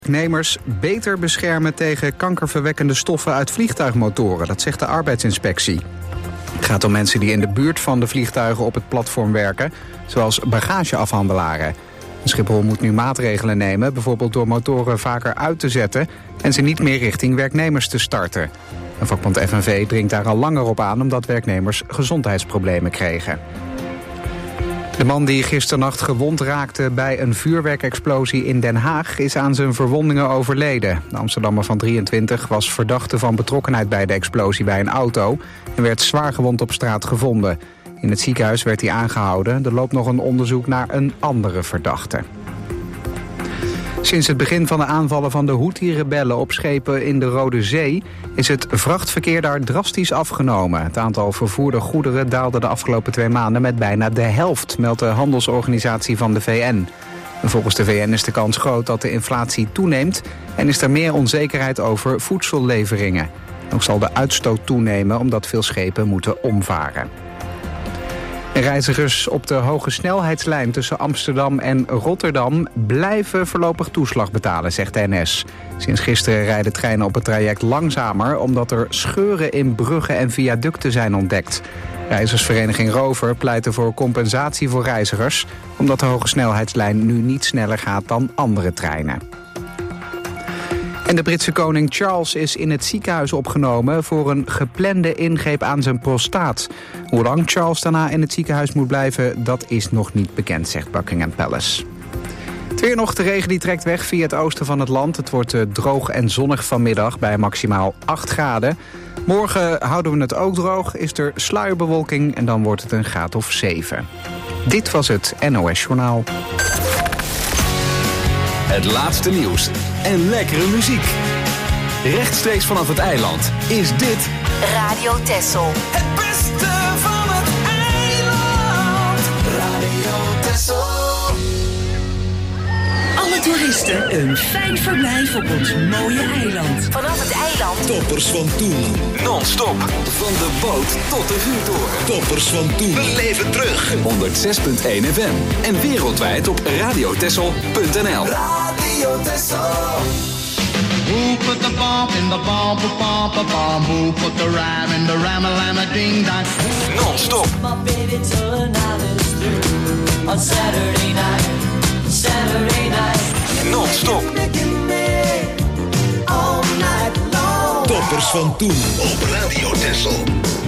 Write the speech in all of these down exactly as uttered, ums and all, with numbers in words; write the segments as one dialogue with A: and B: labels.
A: Werknemers beter beschermen tegen kankerverwekkende stoffen uit vliegtuigmotoren. Dat zegt de arbeidsinspectie. Het gaat om mensen die in de buurt van de vliegtuigen op het platform werken, zoals bagageafhandelaren. Schiphol moet nu maatregelen nemen, bijvoorbeeld door motoren vaker uit te zetten en ze niet meer richting werknemers te starten. En vakbond F N V dringt daar al langer op aan omdat werknemers gezondheidsproblemen kregen. De man die gisternacht gewond raakte bij een vuurwerkexplosie in Den Haag is aan zijn verwondingen overleden. De Amsterdammer van drieëntwintig was verdachte van betrokkenheid bij de explosie bij een auto en werd zwaargewond op straat gevonden. In het ziekenhuis werd hij aangehouden. Er loopt nog een onderzoek naar een andere verdachte. Sinds het begin van de aanvallen van de Houthi-rebellen op schepen in de Rode Zee is het vrachtverkeer daar drastisch afgenomen. Het aantal vervoerde goederen daalde de afgelopen twee maanden met bijna de helft, meldt de handelsorganisatie van de V N. En volgens de V N is de kans groot dat de inflatie toeneemt en is er meer onzekerheid over voedselleveringen. Ook zal de uitstoot toenemen omdat veel schepen moeten omvaren. En reizigers op de hoge snelheidslijn tussen Amsterdam en Rotterdam blijven voorlopig toeslag betalen, zegt de N S. Sinds gisteren rijden treinen op het traject langzamer omdat er scheuren in bruggen en viaducten zijn ontdekt. Reizigersvereniging Rover pleit er voor compensatie voor reizigers, omdat de hoge snelheidslijn nu niet sneller gaat dan andere treinen. En de Britse koning Charles is in het ziekenhuis opgenomen voor een geplande ingreep aan zijn prostaat. Hoe lang Charles daarna in het ziekenhuis moet blijven, dat is nog niet bekend, zegt Buckingham Palace. Het weer nog, de regen die trekt weg via het oosten van het land. Het wordt uh, droog en zonnig vanmiddag bij maximaal acht graden. Morgen houden we het ook droog, is er sluierbewolking en dan wordt het een graad of zeven. Dit was het N O S Journaal.
B: Het laatste nieuws en lekkere muziek. Rechtstreeks vanaf het eiland is dit
C: Radio Texel.
D: Het beste van het eiland. Radio Texel.
C: Alle toeristen een fijn verblijf op ons mooie eiland. Vanaf het eiland.
E: Toppers van toen.
B: non-stop van de boot tot de vuurtoren.
E: Toppers van toen.
B: We leven terug. honderd zes komma één F M en wereldwijd op radiotessel punt n l.
D: Radio Texel.
F: Who put the bomb in the bomb, bomb, bomb, bomb? Who put the rhyme in the rhyme-a-lama ding dong?
B: Non-stop.
G: My baby tonight is through on Saturday night, Saturday night.
B: Non-stop.
D: All night long.
E: Toppers van toen op Radio Texel.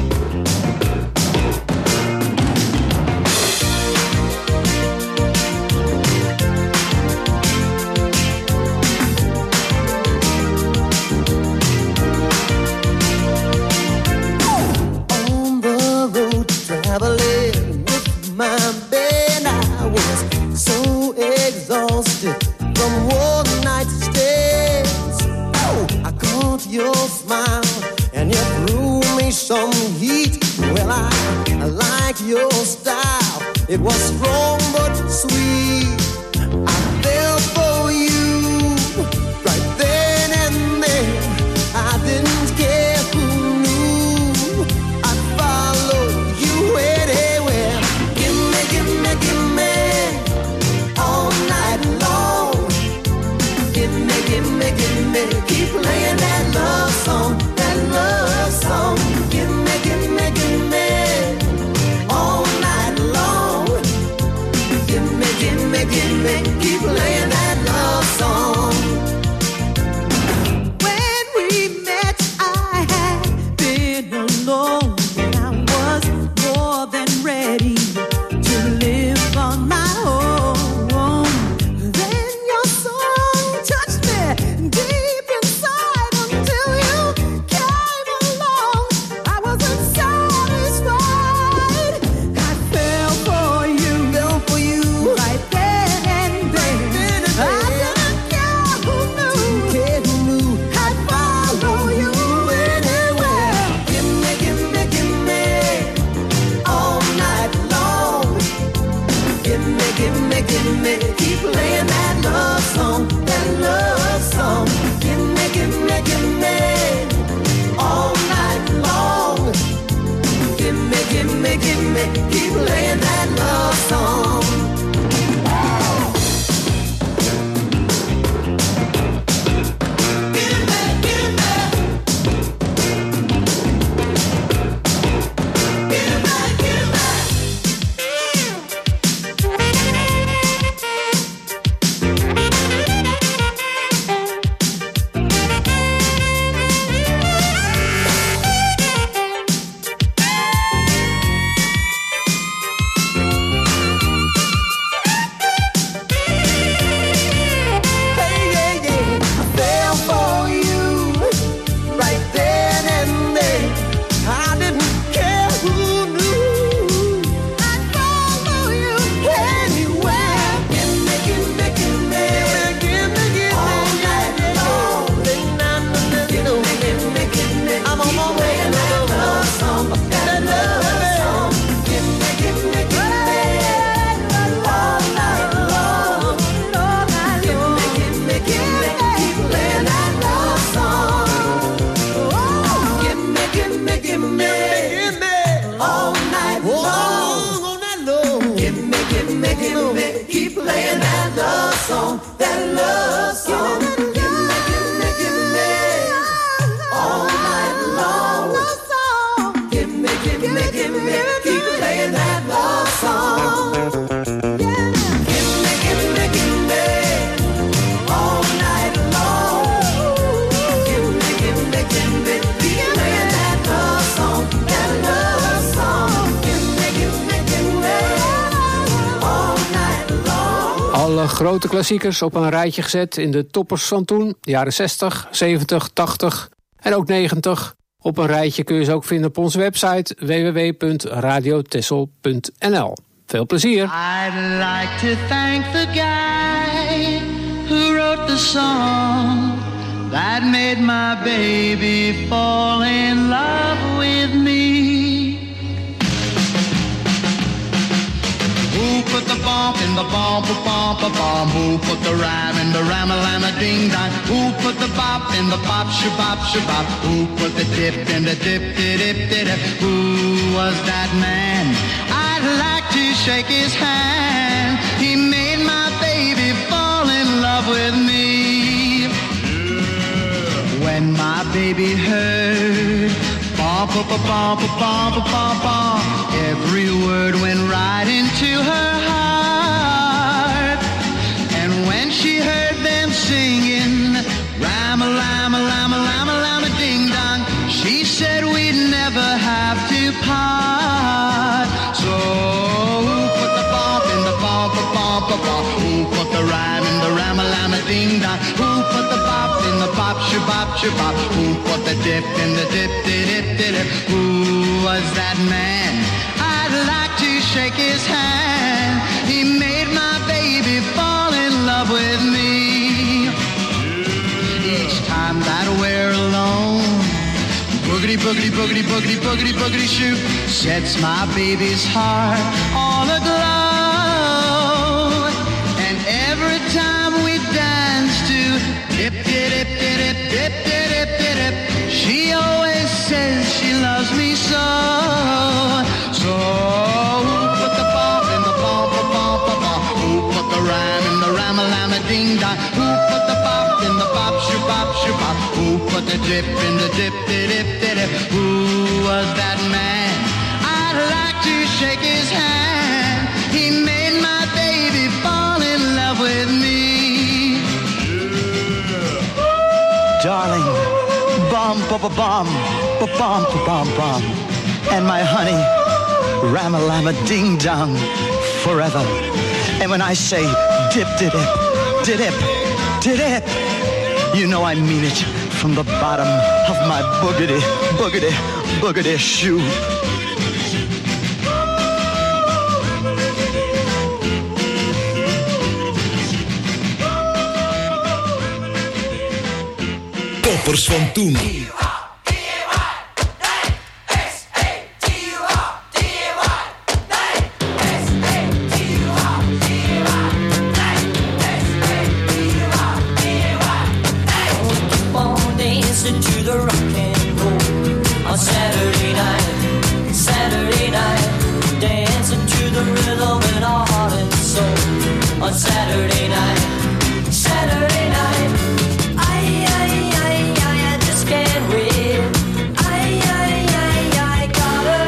H: Traveling with my band, I was so exhausted from one night's stays. Oh, I caught your smile and you threw me some heat. Well, I, I like your style. It was strong but sweet. I fell for you right then and then. I didn't care who knew. I followed you anywhere. Give me, give me, give me all night long. Give me, give me, give me. Keep playing that love song, that love song. Give me, give me, give me all night long. Give me, give me, give me. Keep playing that love song. When we met, I had been alone. I was more than ready to live on my own. Then your song touched me deep inside until you came.
I: grote klassiekers op een rijtje gezet in de toppers van toen. Jaren zestig, zeventig, tachtig en ook negentig. Op een rijtje kun je ze ook vinden op onze website w w w punt radio tessel punt n l. Veel plezier.
F: I'd like to thank the guy who wrote the song that made my baby fall in love with me. Who put the bump in the bump, a bump, a bump? Who put the rhyme in the rhyme-a-lama ding-dong? Who put the bop in the bop, shabop, shabop? Who put the dip in the dip-dip-dip-dip? Who was that man? I'd like to shake his hand. He made my baby fall in love with me. When my baby heard bump, bump, bump, bump, bump, bump, every word went right into her heart. And when she heard them singing Ram-a-lam-a-lam-a-lam-a-lam-a-ding-dong, she said we'd never have to part. So who put the bump in the bump, bump, bump? Who put the rhyme in the Ram-a-lam-a-ding-dong? Who put the bop in the bop, shabop, shabop? Who put the dip in the dip-dip-dip-dip? Who was that man? I'd like to shake his hand. He made my baby fall in love with me. Each time that we're alone, boogity, boogity, boogity, boogity, boogity, boogity shoot sets my baby's heart all aglow. And every time we dance to dip, dip, dip, dip, dip, dip, dip, dip, she always says she loves me so. So who put the bump in the bump, bump, bump? Who put the rhyme in the ram-a-lam-a-ding-dong? Who put the bop in the bop, shabop, shabop? Who put the dip in the dip-dip-dip-dip? Who was that man? I'd like to shake his hand. He made my baby fall in love with me. Darling, bum, bum, bum, bum, bum, bum, bum, and my honey, ram-a-lam-a-ding-dong, forever. And when I say dip, dip, dip, dip, dip, dip, you know I mean it from the bottom of my boogity, boogity, boogity shoe.
E: Toppers van toen.
G: Saturday night, Saturday night, I, I, I, I, I just can't wait. I, I, I, I got a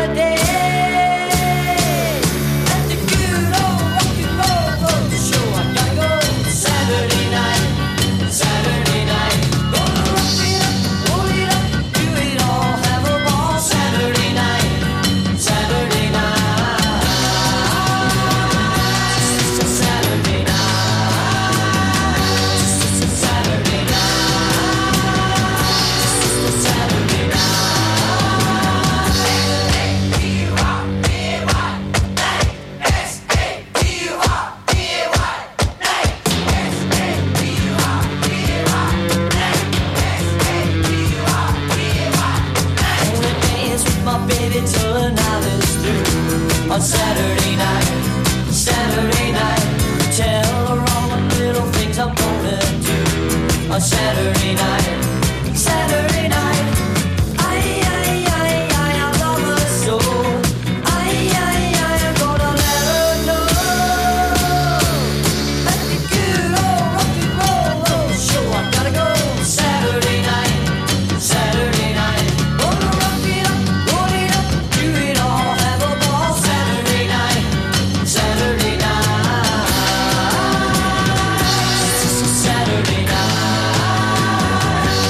G: day. Let the good old rock and roll go to show. I gotta go Saturday night, Saturday night. Gonna rock it up, roll it up, do it all, have a ball. Saturday night, Saturday night. On Saturday night, Saturday night, tell her all the little things I'm gonna do. On Saturday night, Saturday night, I, I, I, I, I love her so. I, I, I, I'm gonna let her know. Let the good old rock and roll show. I gotta go Saturday night, Saturday night. Gonna rock it up, roll it up, do it all, have a ball. Saturday night, Saturday night, Saturday night.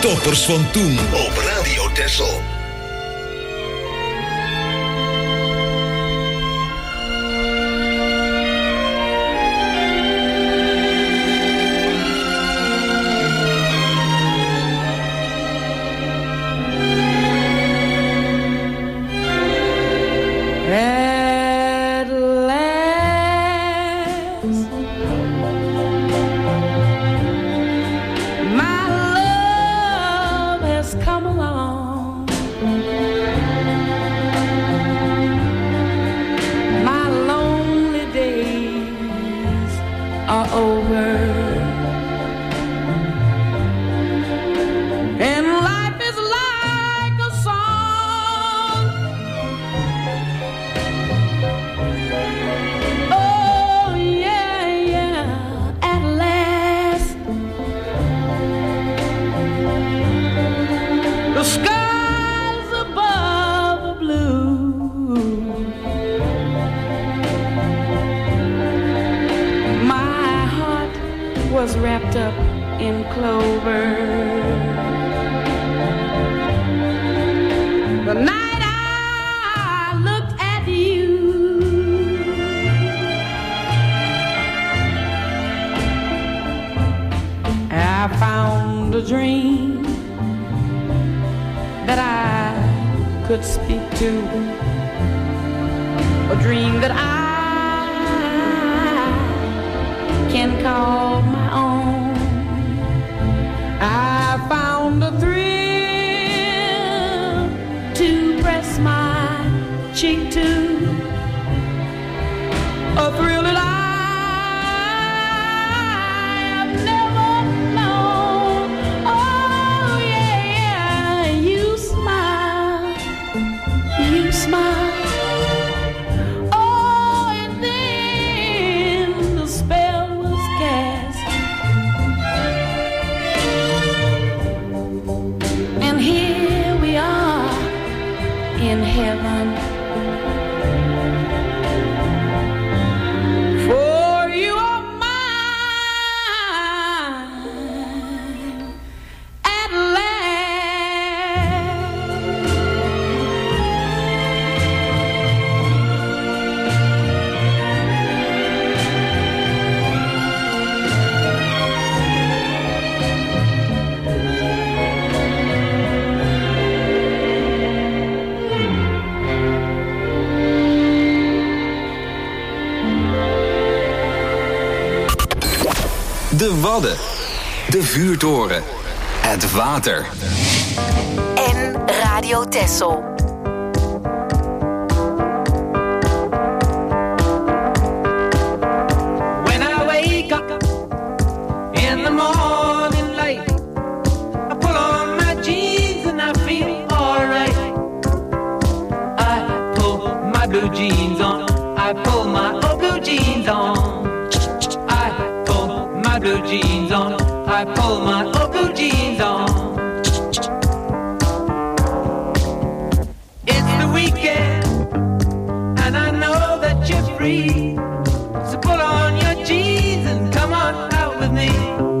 E: Toppers van toen op Radio Texel.
B: De Wadden, de vuurtoren, het water.
C: En Radio Texel.
J: When I wake up in the morning light, I pull on my jeans and I feel alright. I pull my blue jeans on, I pull my old blue jeans on. Blue jeans on, I pull my old blue jeans on. It's the weekend, and I know that you're free. So pull on your jeans and come on out with me.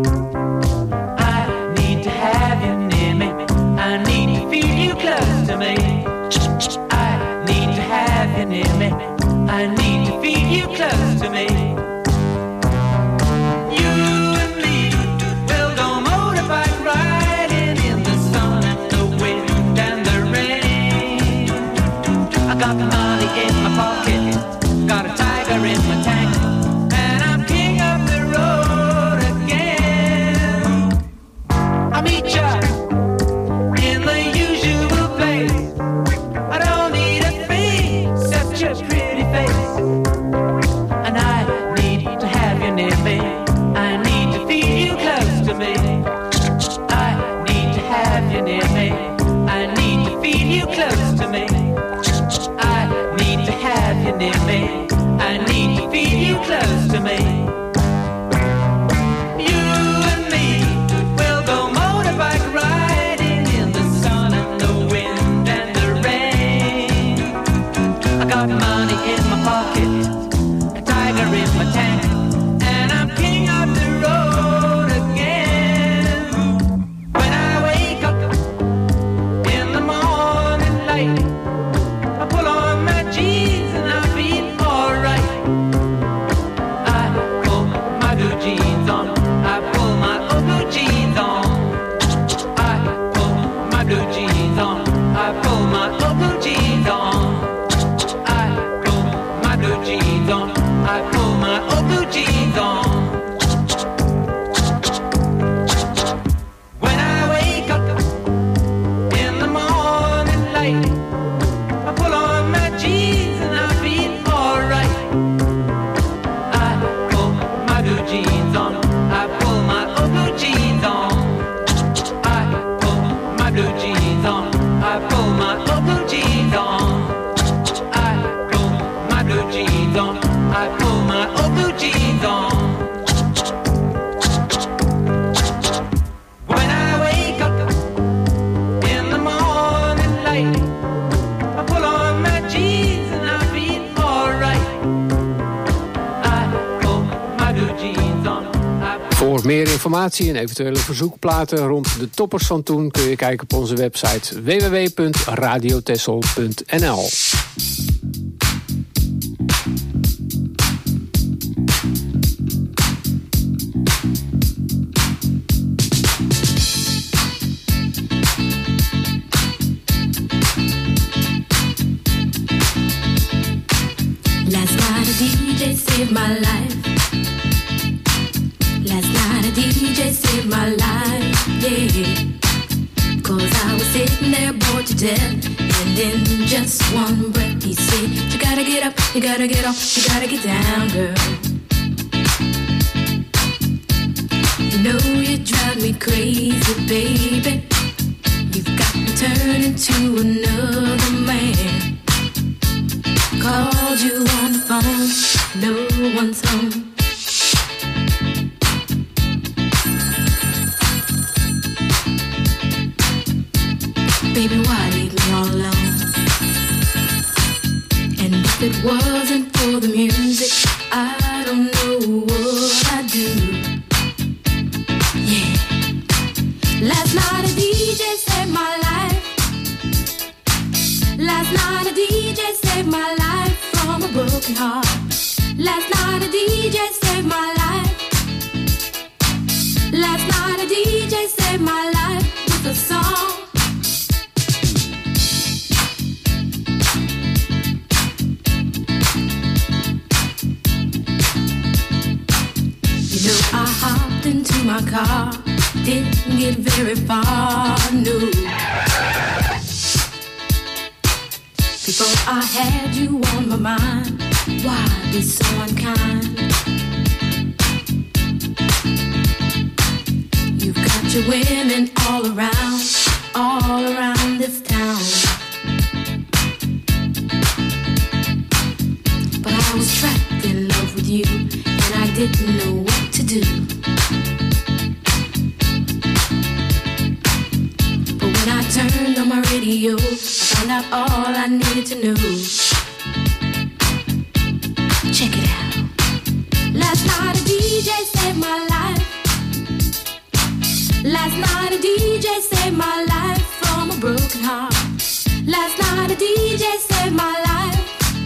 J: I need to have you near me, I need to feel you close to me. I need to have you near me, I need to feel you close to me. Got the money in my pocket, got a tiger in my tank, and I'm king of the road again.
I: Voor meer informatie en eventuele verzoekplaten rond de Toppers van Toen kun je kijken op onze website w w w punt radio texel punt n l.
K: Last night a D J saved my life. Last night a D J saved my life, yeah. Cause I was sitting there bored to death, and in just one breath he said, you gotta get up, you gotta get off, you gotta get down, girl. You know you drive me crazy, baby. You've got me turning into another man. Called you on the phone, no one's home. Baby, why leave me all alone? And if it wasn't for the music, I don't know what I'd do. Yeah. Last night a D J saved my life. Last night a D J saved my life from a broken heart. Last night a D J saved my life. Last night a D J saved my life with a song. You know I hopped into my car, didn't get very far, no. Before I had you on my mind, why be so unkind? You've got your women all around, all around this town. But I was trapped in love with you, and I didn't know what to do. But when I turned on my radio, I found out all I needed to know. Check it out. Last night a D J saved my life. Last night a D J saved my life from a broken heart. Last night a D J saved my life.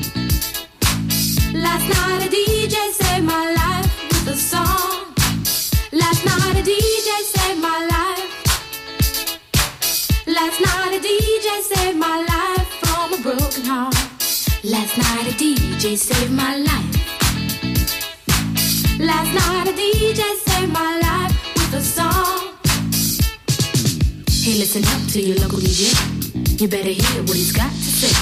K: Last night a D J saved my life with a song. Last night a D J saved my life. Last night a D J saved my life from a broken heart. Last night a D J saved my life. Last night a D J saved my life with a song. Hey, listen up to your local D J. You better hear what he's got to say.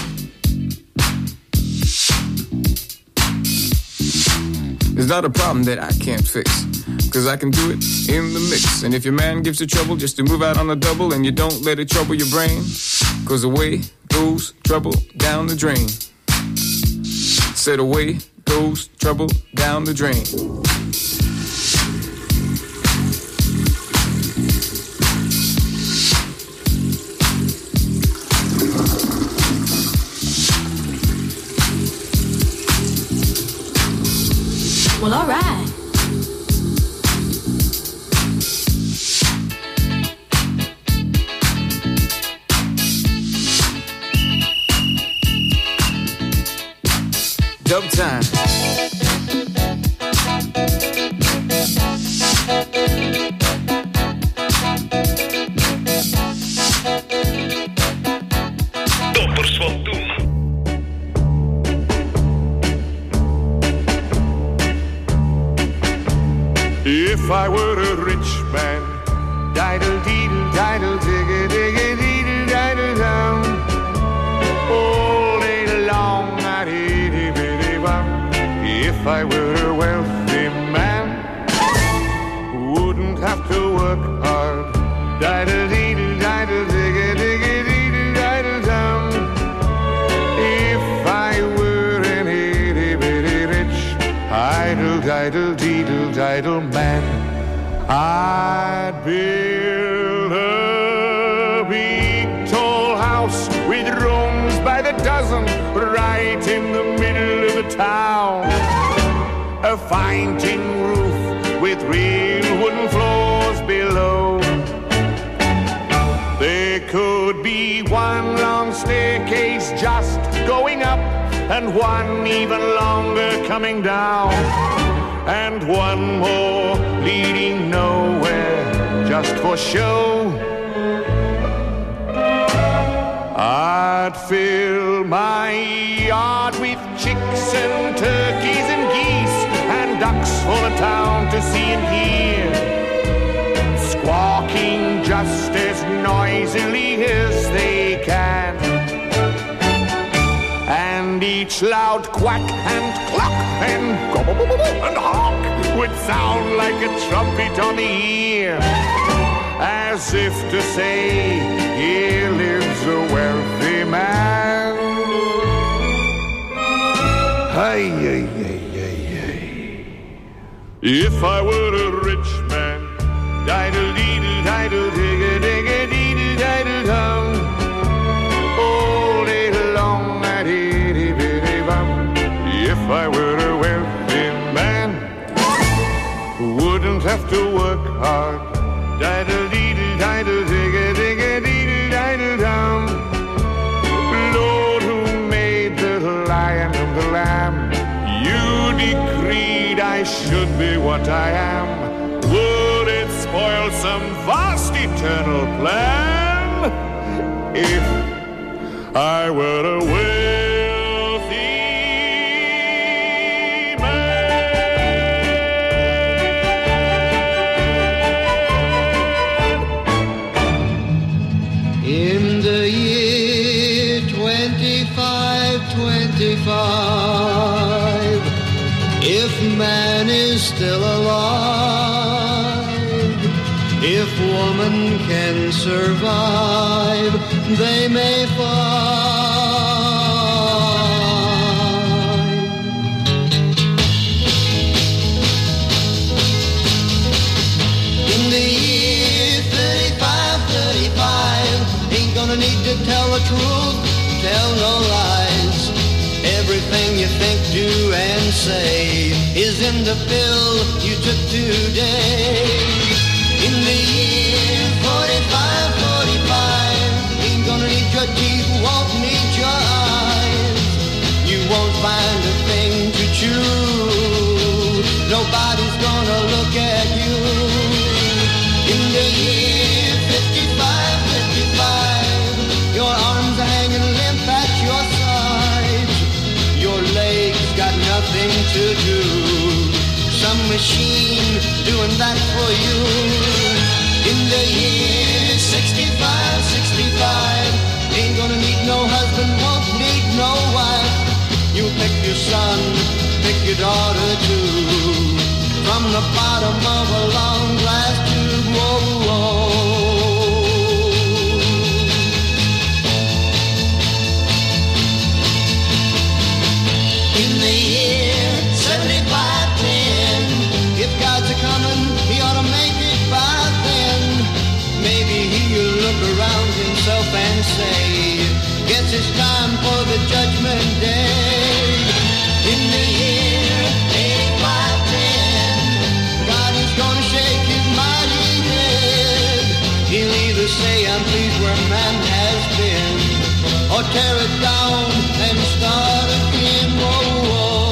L: It's not a problem that I can't fix, cause I can do it in the mix. And if your man gives you trouble just to move out on the double, and you don't let it trouble your brain, cause away goes trouble down the drain. Said away goes trouble down the drain.
K: Well, all right.
L: Dub time.
E: Toppers van Toen.
M: If I were a rich man, diddle deedle diddle digga digga deedle diddle down, all day long I'd itty bitty bum. If I were a wealthy man, wouldn't have to work hard, diddle deedle diddle digga digga deedle diddle down. If I were an itty bitty rich, idle diddle deedle diddle man, I'd build a big tall house with rooms by the dozen right in the middle of the town. A fine tin roof with real wood and one even longer coming down, and one more leading nowhere just for show. I'd fill my yard with chicks and turkeys and geese and ducks for the town to see and hear, squawking just as noisily as they can. And each loud quack and cluck and gobble and honk would sound like a trumpet on the ear, as if to say, here lives a wealthy man. Hey, hey, hey, hey, hey. If I were a rich man, diddle deedle diddle digga digga deedle diddle dum, all day long I'd itty bitty bum. If I were a wealthy man, wouldn't have to work hard, diddle deedle diddle digga digga deedle diddle dum. Lord, who made the lion and the lamb, you decreed I should be what I am. Would it spoil some vast eternal plan if I were a wealthy man?
F: In the year twenty-five twenty-five, if man is still alive, if woman can survive, they may find. In the year thirty-five thirty-five, ain't gonna need to tell the truth, tell no lies. Everything you think, do, and say is in the pill you took today. In the year forty-five forty-five, ain't gonna need your teeth, won't need your eyes. You won't find a thing to chew, nobody's gonna look at you. In the year fifty-five fifty-five, your arms are hanging limp at your sides, your legs got nothing to do, some machine doing that for you. In the year sixty-five sixty-five, ain't gonna need no husband, won't need no wife. You pick your son, pick your daughter too, from the bottom of a long glass tube. Whoa, whoa. In the year seventy-five ten, if God's a coming, he ought to make it by then. Maybe he'll look around himself and say, guess it's time for the judgment day. In the year eighty-five ten, God is gonna shake his mighty head. He'll either say, I'm pleased where man has been, or tear it down and start again. Whoa, whoa.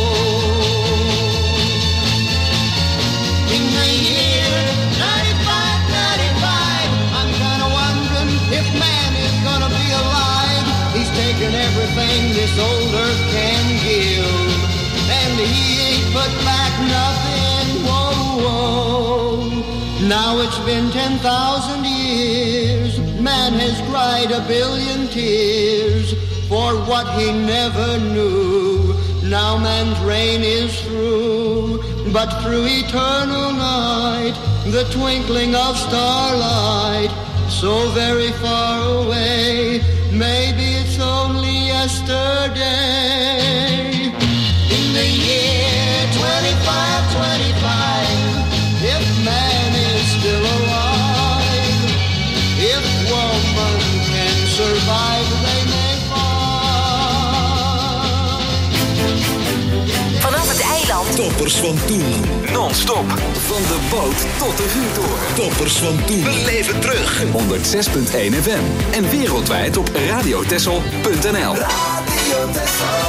F: In the year ninety-five ninety-five, I'm kinda wondering if man is gonna be alive. He's taken everything this old earth can give, and he ain't put back nothing. Whoa, whoa. Now it's been ten thousand years, man has cried a billion tears for what he never knew. Now man's reign is through, but through eternal night, the twinkling of starlight, so very far away, maybe it's only yesterday. In the year twenty-five twenty-five, if man is still alive, if woman can survive, they may find.
C: Vanaf het eiland
D: Top
N: Toppers van toen.
B: Non-stop. Van de boot tot de vuurtoren.
N: Toppers van toen.
B: We leven terug. honderdzes punt één F M. En wereldwijd op radiotessel punt n l.
D: Radio Tessel.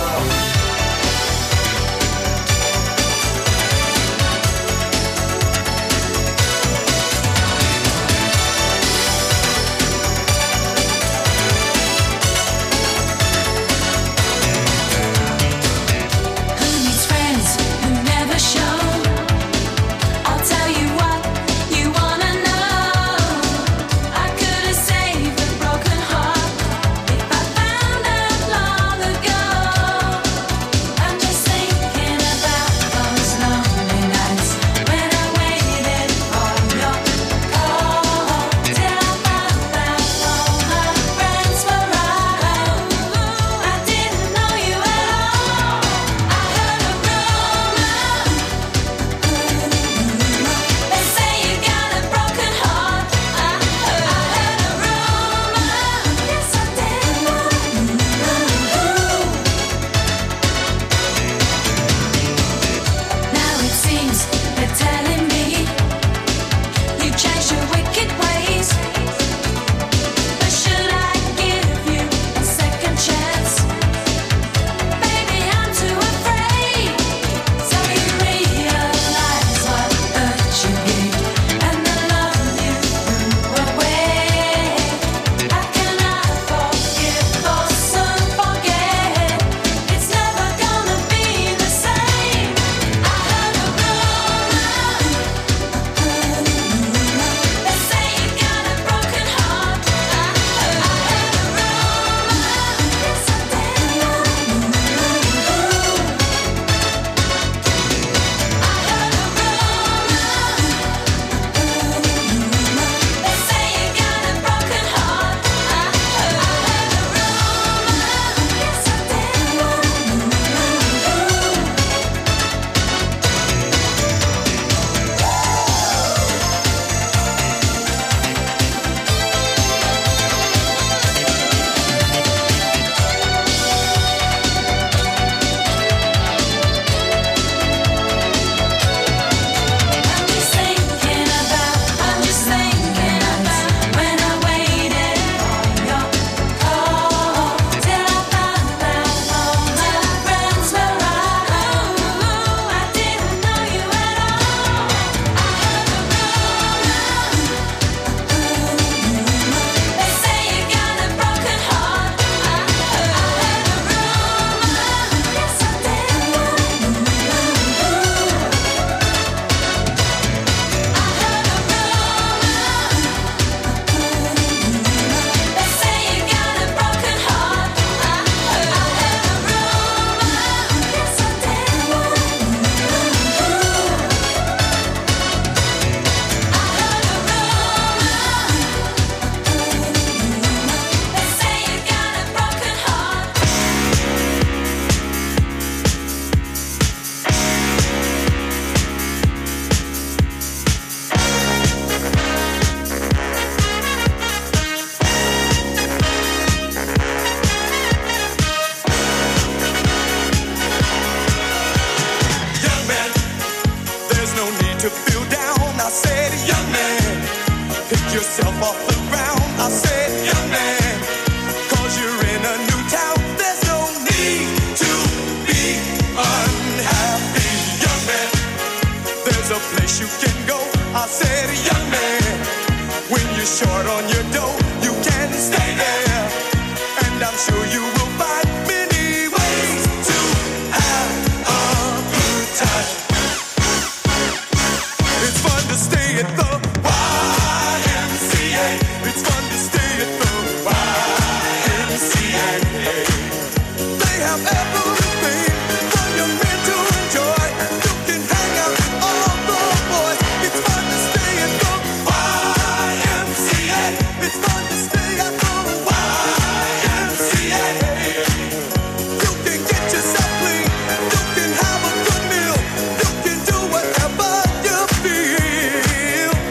D: Feel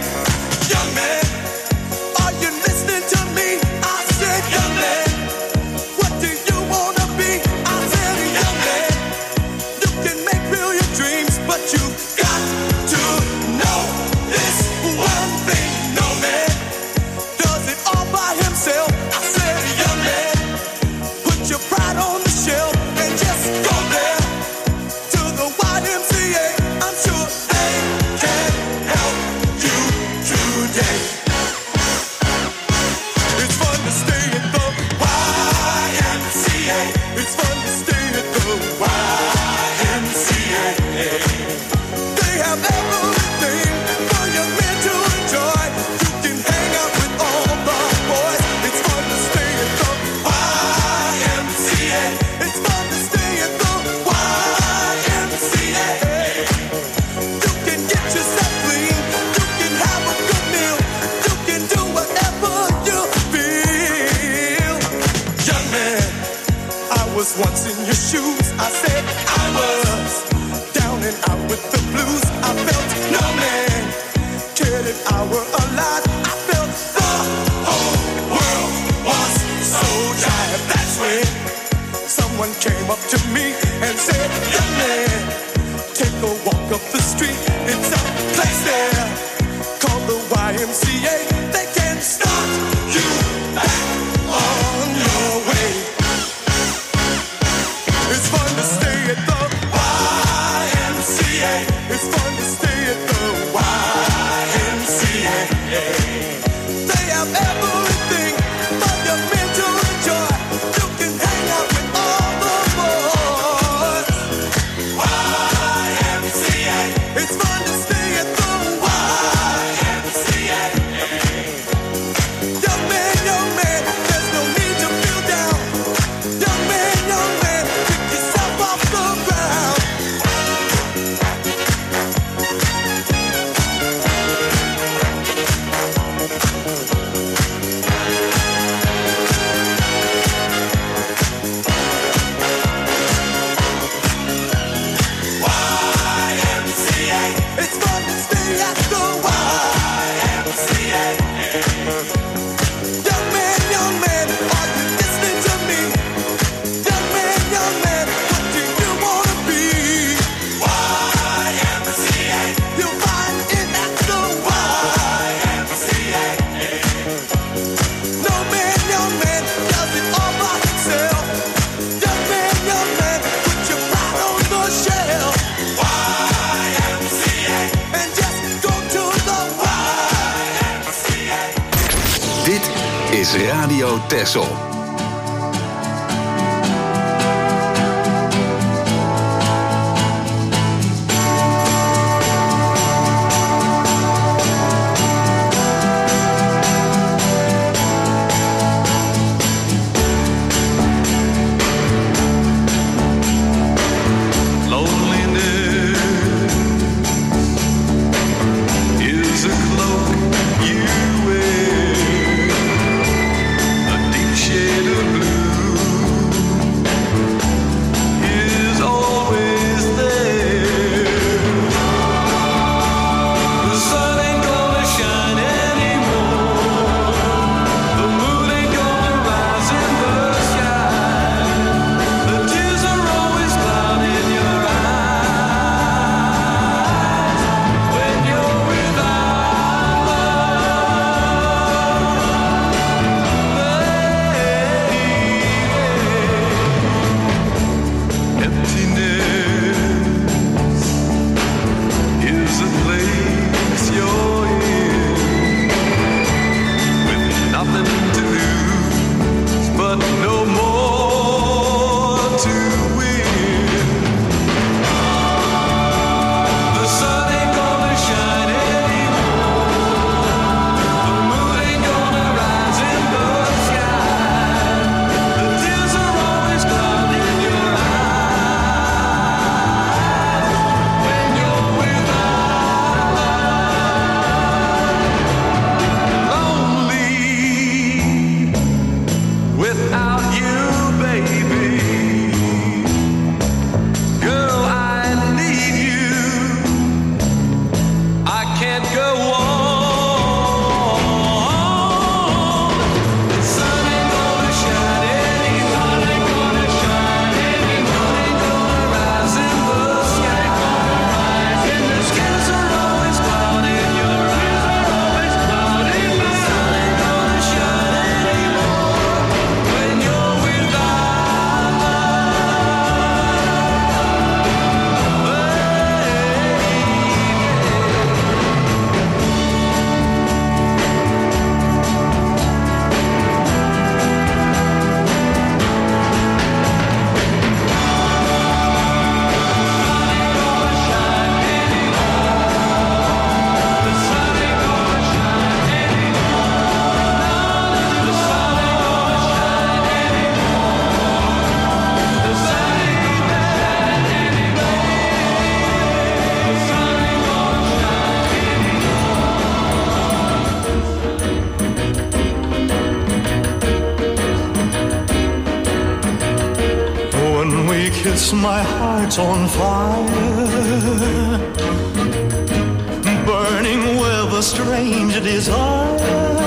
B: is Radio Texel.
N: My heart's on fire, burning with a strange desire,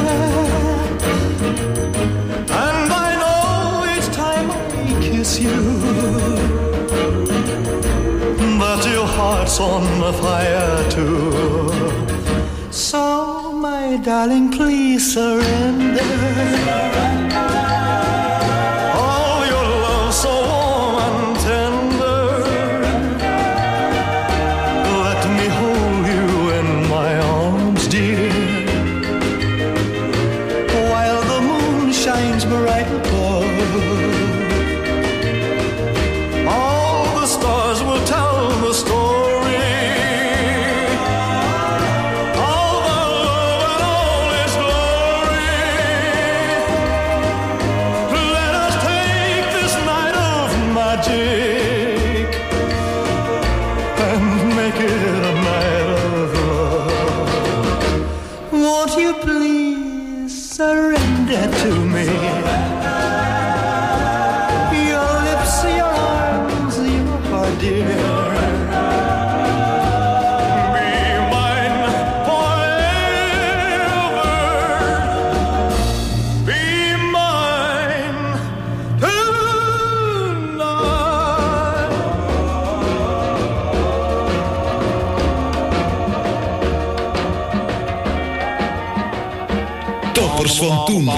N: and I know each time I kiss you that your heart's on fire too. So my darling, please surrender. Oh, your love so warm and tender. Let me hold you in my arms, dear, while the moon shines bright above. All the stars will tell the story. To me, your lips, your arms, your heart, dear. Be mine forever. Be mine tonight.
B: Toppers van toen.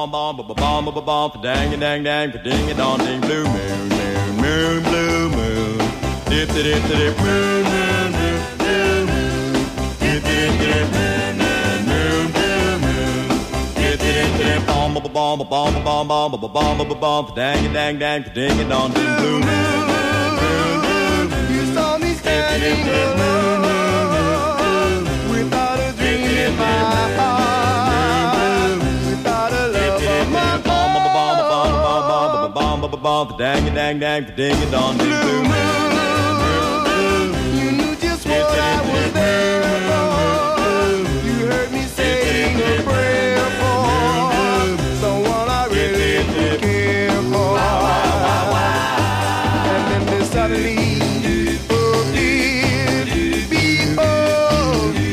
O: Dang dang dang, ding a dong ding, blue moon, moon, moon, blue moon, dip dip dip, moon, moon, moon, dip dip dip, moon, moon, moon, blue moon, dip dip dip, bomb bomb, bomb, bomb, bomb, bomb, bomb, bomb, bomb, dang, dang, dang, ding, it on, ding, blue moon.
F: You saw me standing alone without a dream in my heart, without a love of my own.
O: Dang, dang, dang, ding, it on, ding, blue moon.
F: You knew just what I was there for. You heard me saying a prayer for someone I really didn't care for. And then they suddenly appeared before me,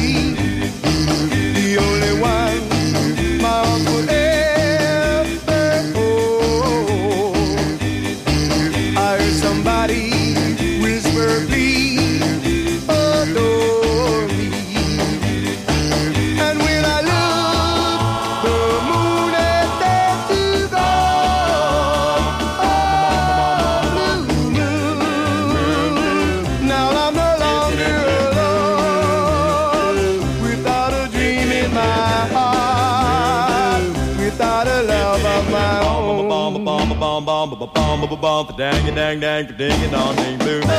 F: the only one my heart would ever hold. I heard somebody whisper, please adore me. And when I looked, the moon had there to go. Oh, blue moon. Now I'm no longer alone, without a dream in my heart, without a love of my own.
O: Bomb, bomb, bomb, bomb, bomb, bomb, bomb, dang, dang, dang, ding, it on, ding, blue moon.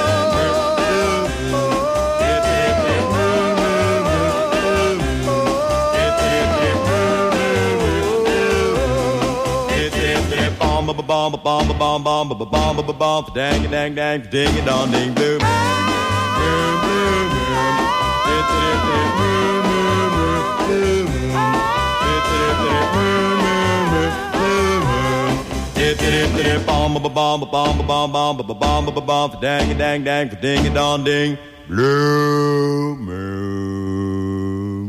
O: Bomb, bomb, bomb, bomb, bomb, bomb, bomb, bomb, dang, dang, dang, ding, it on, ding, blue moon. Bomb, bomb, bomb, bomb, bomb, bomb, bomb, bomb, dang, dang, dang, ding, it on, ding, blue moon.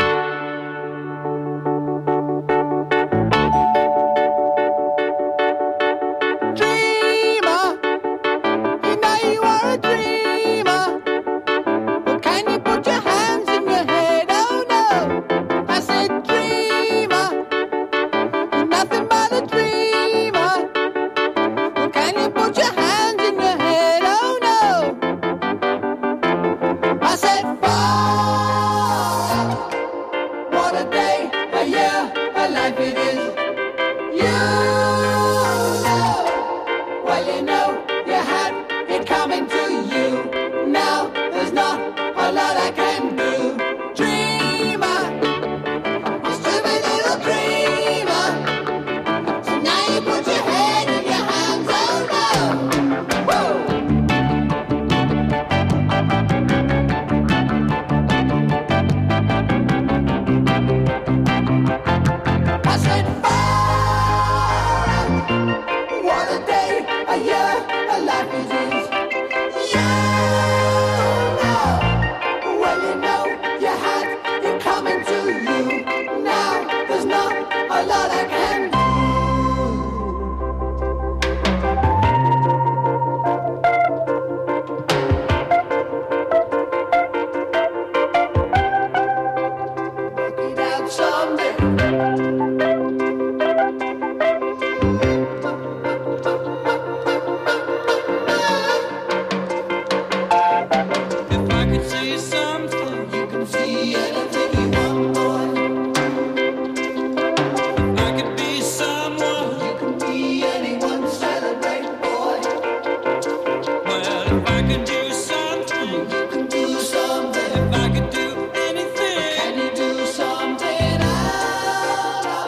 F: Dreamer, you know you are a dreamer. Well, can you put your hands in your head? Oh no, I said dreamer, you're nothing but a dreamer. Well, can you put your hands in your head? Oh no, I said fall. What a day, a year, a life it is. You know, well you know you had it coming to you. Now there's not a lot I can do. Dreamer, you stupid little dreamer. So now you put your head in your hands, oh no. Woo! I said fall. What a day, a year, a life it is. You know, well you know you had it coming to you. Now there's not a lot I can do. Work it out someday. If I could see something, you can see anything you want, boy. If I could be someone, you can be anyone, celebrate, boy. Well, if I could do something, you can do something. If I could do anything, can you do something out of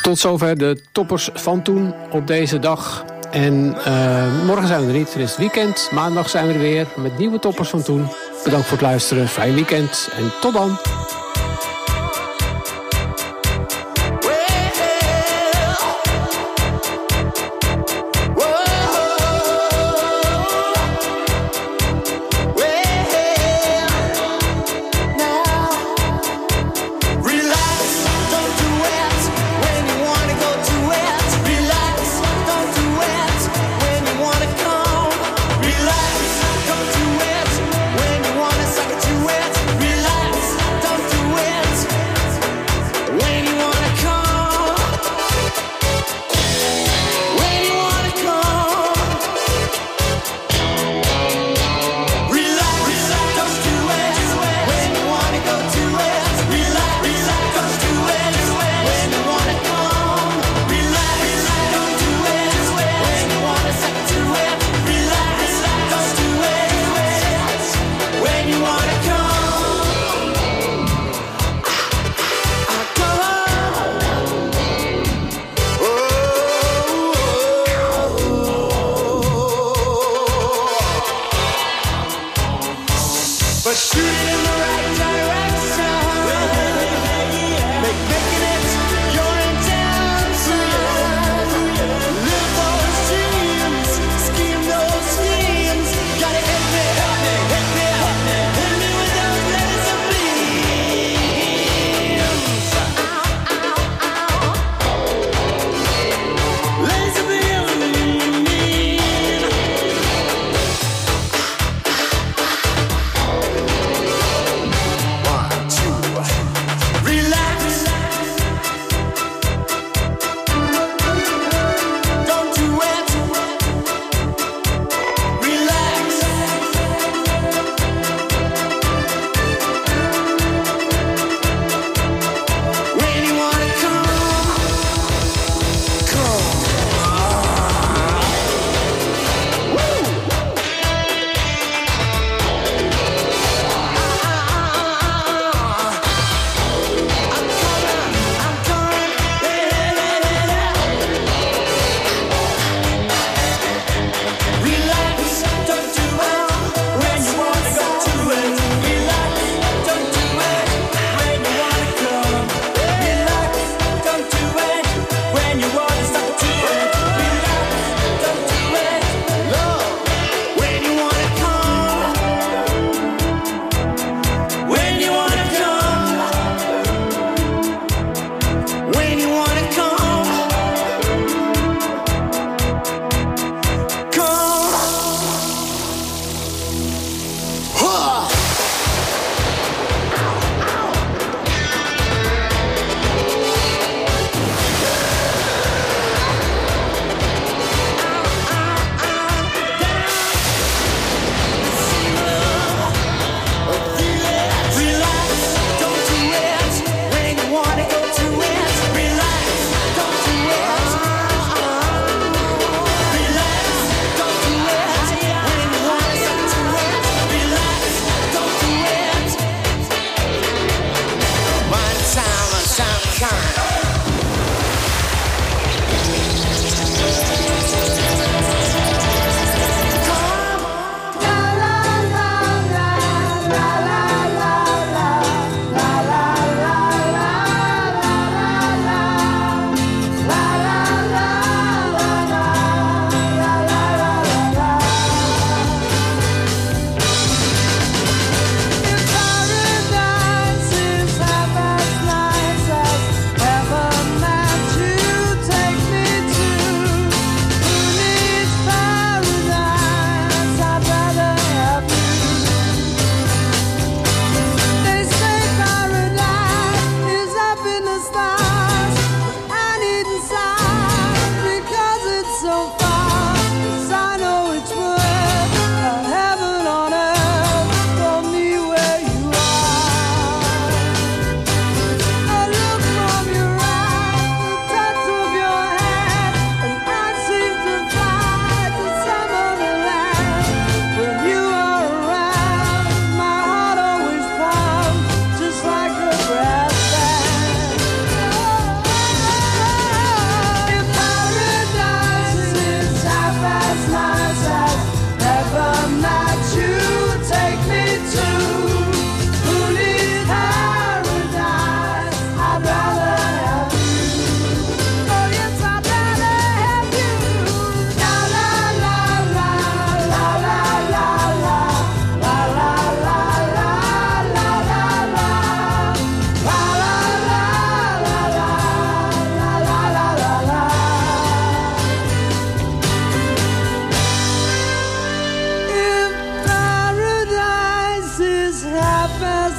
I: Tot zover de toppers van toen op deze dag. En uh, morgen zijn we er niet, het is het weekend. Maandag zijn we er weer met nieuwe toppers van toen. Bedankt voor het luisteren, fijn weekend en tot dan.